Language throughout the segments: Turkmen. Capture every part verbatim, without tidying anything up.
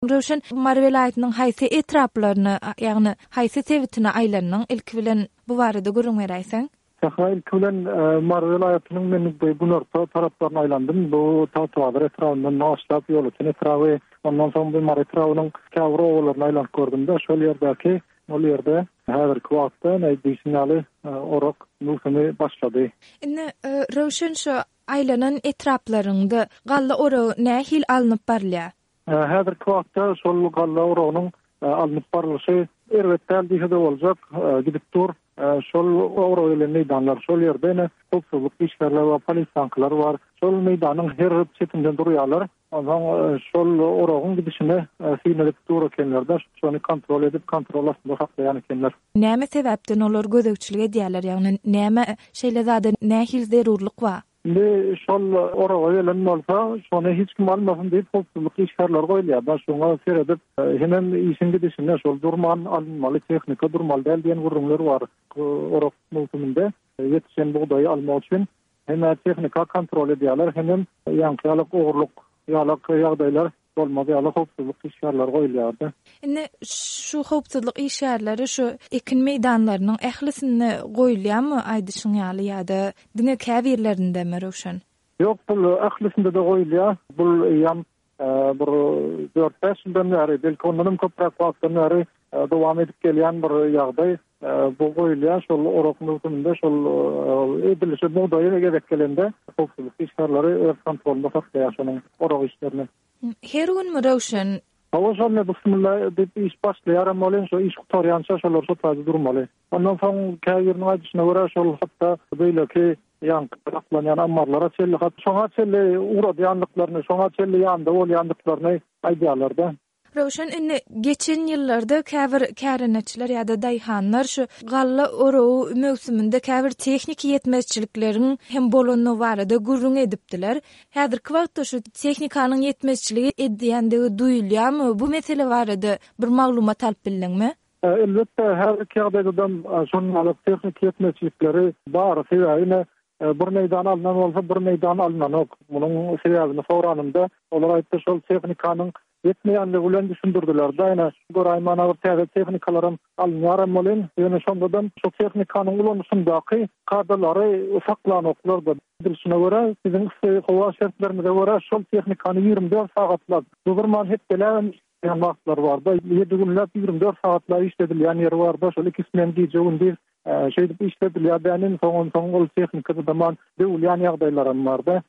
Röşen Mara vilayatynyň haýsy etraplaryny, ýagny haýsy sebitine aýlanyň ilki bilen bu barada görüň beräýsäň? Tahayl kulen Mara vilayatynyň men bu norta taraplaryna aýlandym. Bu tawtwalar etrafyndan başlap ýolutyny etrafy, ondan soň bu Mara etrawynyň käwre owlaryna aýlanyp gördüm-de. Şol ýerdäki, ol ýerde häzirki wagtda näde sinyaly orak nusamy başlady. Indi Röşen şu aýlanan etraplaryňda galla orak nähil alınıp barlýar? Häzirki wagtda şol galla oragynyň alınıp barlyşy elbetde diýde boljak, gidip dur. Şol ora öyle meydanlar, şol ýerde hukuk işgärler we polisankylar bar. Şol meydanyň her çetinden durýarlar. Ondan şol oragyň gidişine synalip dur ekenler, şonu kontrol edip kontrol aslynda saklaýan ekenler. Näme sebäpden olar gözegçilik edýärler? Ýagny näme şeýle zada nähil zerurlyk bar? Indi şol oraga gelen bolsa, şonu hiç kim almasyn diýip hukuk işgärler goýulýar. Şoňa seredip hemen işin gidişinde şol durman alınmaly, tehnika durmaly diýen gurrunlar bar. Orak mevsiminde yetişen buğdayı almak için hem tehnika kontrol ediyorlar, hem yankıyalık, oğurluk, yalık yağdaylar olmadı, yalık hopsuzluk işgärler goýulýardy. Indi şu hopsuzluk işgärleri şu ekin meydanlarynyň ählisine goýulýarmy aýdyşyň ýaly ýa-da diňe käbirlerinde mi Röşen? Ýok, bu ählisinde de goýulýar. Bu ýam bir dört beş ýyldan bäri, belki ondan köpräk wagtdan bäri dowam edip gelýän bir ýagdaý. Bu goýulýar, şol orak mevsiminde şol edilişi buğdayı gerek gelende hukuk işgärleri öz kontrolünde saklaýar şonuň orak işlerini. Her gün mü Röşen? Hawa şol bismillah diýip iş başlaýar, amma ol şo iş gutarýança şolar şo taýda durmaly. Ondan soň käýürniň aýdyşyna görä şol hatda beýleki ýankylanýan ammarlara çelli hat, şoňa çelli uradýanlyklaryny, şoňa çelli ýanda bolýanlyklaryny aýdýarlar-da. Röşen indi geçen ýyllarda käbir kärenetçiler ýa-da daýhanlar şu galla oragy mewsiminde käbir tehnik ýetmezçilikleriniň hem bolanyny barada gurrun edipdiler. Häzirki wagtda şu tehnikanyň ýetmezçiligi edýändigi duýulýarmy? Bu mesele barada bir maglumat alyp bildiňmi? Elbetde her iki ýagdaýda şonuň tehnik ýetmezçilikleri bar. Sebäbi bir meýdan alynan bolsa bir meýdan alynanok. Munyň sebäbini soranymda olar aýtdy, şol tehnikanyň yetmeýänligi bilen düşündirdiler. Daýna goraýmana bir täze tehnikalarym alınýar bolýan. Ýöne şondadan şu tehnikanyň ulanýşyndaky kadrlary saklanoklar da bilişine görä, biziň howa şertlerine görä şol tehnikany ýygrimi dört sagatlap durdurman hep bilen ýanmaklar bar da ýedi günläp ýygrimi dört sagatlap işledilýän ýeri bar da şol iki men giýjegin bir şeýdip işledilýär. Bänin soňun soňul tehnikada zaman döwülýän ýagdaýlar bar da.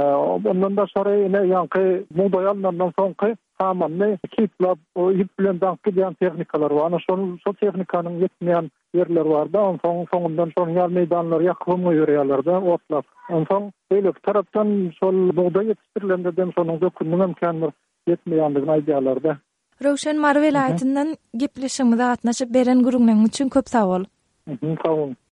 Ondan da sonra yine yankı muğdayanlardan soňky samanly kitlap o ip bilen dank edýän tehnikalar bar. Ana şol şol tehnikaның yetmeýän yerler bar da, soň soňundan şol ýar meýdanlar ýakymy ýörýärler da otlap. Ondan beýle tarapdan şol muğda ýetişdirilenlerden şonuň dökünmüň imkanlar yetmeýändigini aýdýarlar da. Röşen Mara vilayatyndan gepleşigimize gatnaşyp beren gurulmagyň üçin köp sag bol. Sag bol.